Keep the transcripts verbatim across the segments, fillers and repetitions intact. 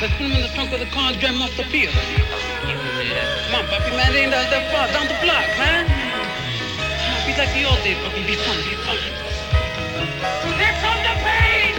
Let's put him in the trunk of the car and drive him off the field. Come on, puppy, man, it ain't that, that far. Down the block, man. Be like the old days, puppy. Be fun, be fun. Here comes the pain!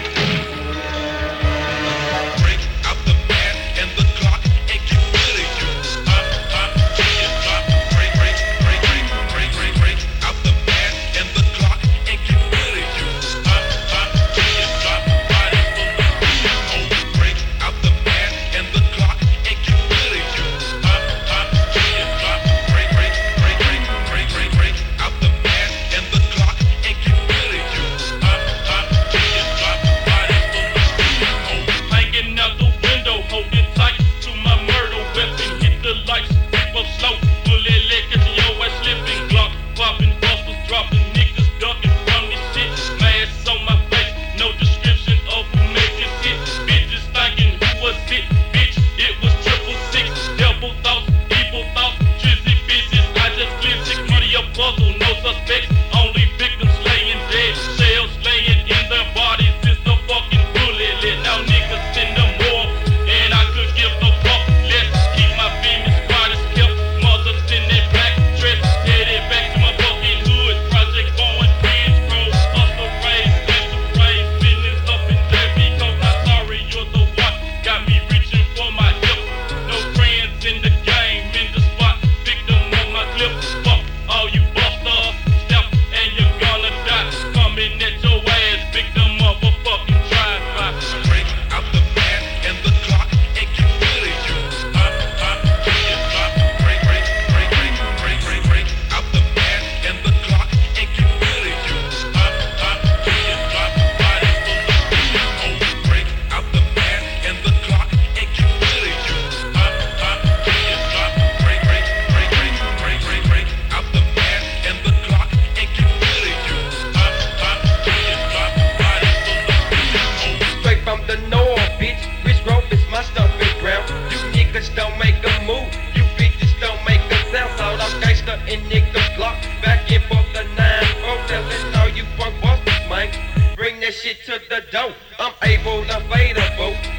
Break out the man and the clock and get really you. Up, up, till you drop. Break, break, break, break, break, break, break. Out the man and the clock and get really you. Up, up, till you drop. Body full of beat. Oh, break out the man and the clock and get really you. Up, up, till you drop. Break, break, break, break, break, break, break. Out the man and the clock and get really you. Up, up, till you drop. Body full of beat. Oh, Hanging out the window, holding tight to my murder weapon. Hit the lights, people slow, bullet leg, catching your ass slipping. Glock popping, busters dropping, niggas ducking from this shit. Mask on my face, no description of who made this hit. Bitches thinking who was it, bitch, it was triple six. Devil thoughts, evil thoughts, trizzy bitches. I just glimpsed it, money a puzzle, no suspects, only victims laying dead. Shells laying in their bodies, it's the fucking bullet lit. Now niggas in the morgue, and I could give no fuck less. Keep my business quiet as kept. Mothers in their black dress, headed back to my fucking hood. Project going bridge road, hustle raise, enterprise, business up in there because I'm sorry you're the one. Got me reaching for my hip. No friends in the game, in the spot, victim of my clip. Fuck all you busters, step and you're gonna die. Coming at your ass, victim of a fucking drive-by. break out the man and the clock and get really you. Up, up, till you drop. Break, break, break, break, break, break, break. Out the man and the clock and get really you. Up, up, till you drop. Body full of beat. Oh, break out the man and the clock and get really you. Up, up, till you drop. Break, break, break, break, break, break, break. Out the man and the clock and get really you. Up, up, till you drop. Body full of beat. Oh, Straight from the north, bitch. Rich Grove is my stomping ground. You niggas don't make a move. You bitches don't make a sound. Sold out gangster and niggas block. Back in for the nine. Oh, telling all you punk busters, man. Bring that shit to the door. I'm able to fade a boat.